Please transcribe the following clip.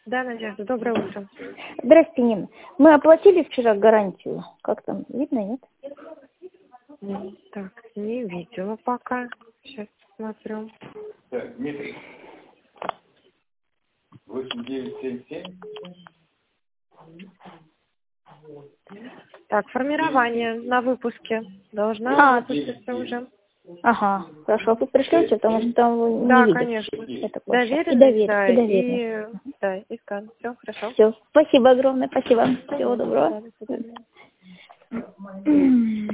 Да, Надежда, доброе утро. Здрасте, Нина. Мы оплатили вчера гарантию. Как там, видно, нет? Так, не видела пока. Сейчас посмотрю. Так, Дмитрий. 8977. Так, формирование на выпуске. Должна выпуститься уже. Ага, хорошо. Вы пришлете, потому что там не Да, видят. конечно. Это Доверенность, да, и доверенность. и скан. Все, хорошо. Все. Спасибо огромное. Спасибо. Всего доброго. Да, до свидания.